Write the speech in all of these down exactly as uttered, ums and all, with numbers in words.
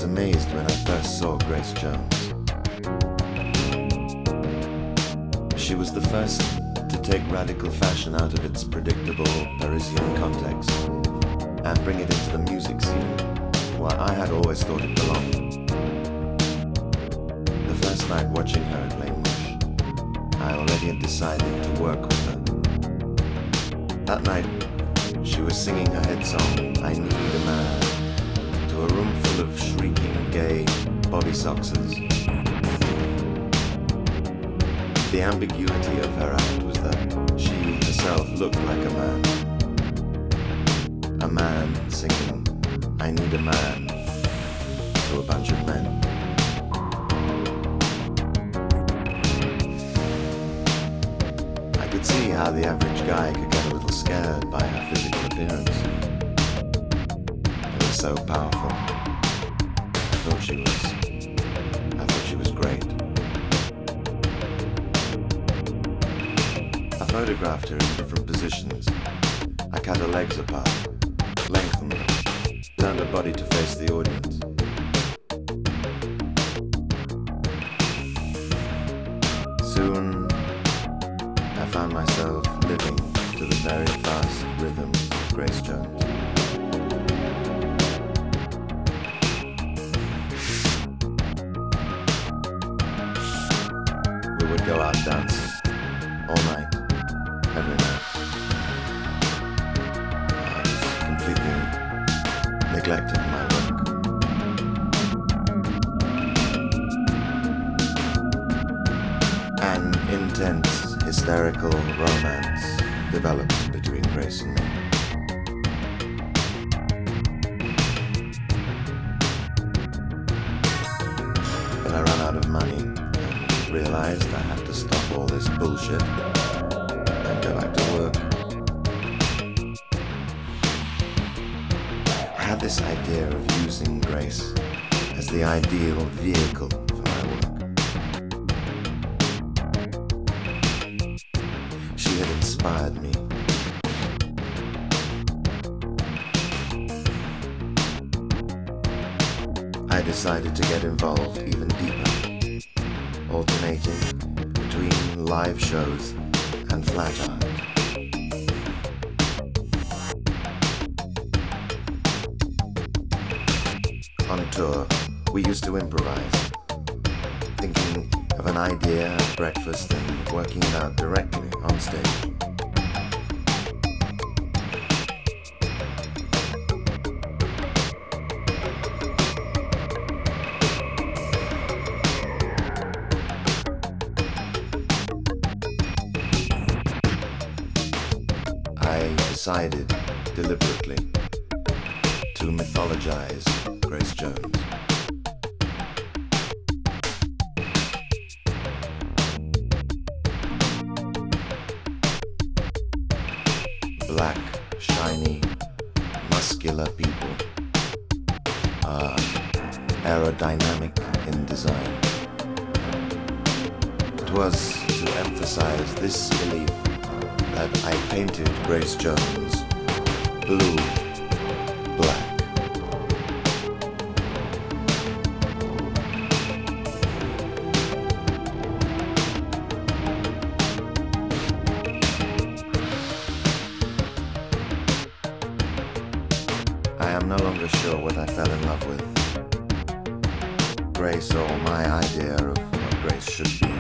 was amazed when I first saw Grace Jones. She was the first to take radical fashion out of its predictable Parisian context and bring it into the music scene, where I had always thought it belonged. The first night watching her at Blainbush, I already had decided to work with her. That night, she was singing her hit song, I Need a Man, to a room full of shrieking gay bobby soxers. The ambiguity of her act was that she herself looked like a man. A man singing, I need a man, to a bunch of men. I could see how the average guy could get a little scared by her physical appearance. It was so powerful. I thought she was, I thought she was great. I photographed her in different positions. I cut her legs apart, lengthened them, turned her body to face the audience. Soon, I found myself living to the very fast rhythms of Grace Jones. We would go out dancing all night, every night. I was completely neglecting my work. An intense, hysterical romance developed between Grace and me. But I ran out of money and realized I had to stop all this bullshit and go back to work. I had this idea of using Grace as the ideal vehicle for my work. She had inspired me. I decided to get involved even deeper, alternating between live shows and flat art. On tour, we used to improvise, thinking of an idea at breakfast and working it out directly on stage. I decided deliberately to mythologize Grace Jones. Black, shiny, muscular people are aerodynamic in design. It was to emphasize this belief that I painted Grace Jones blue, black. I am no longer sure what I fell in love with, Grace or my idea of what Grace should be.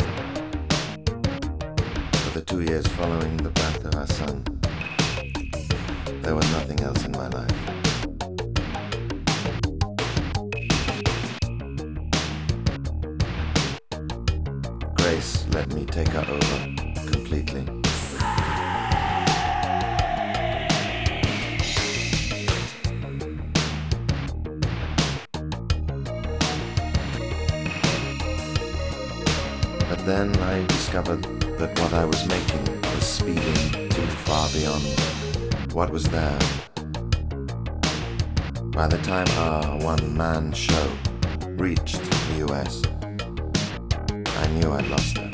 For the two years following the birth of our son, there was nothing else in my life. Grace let me take her over completely. But then I discovered that what I was making was speeding too far beyond what was there. By the time our one-man show reached the U S, I knew I'd lost her.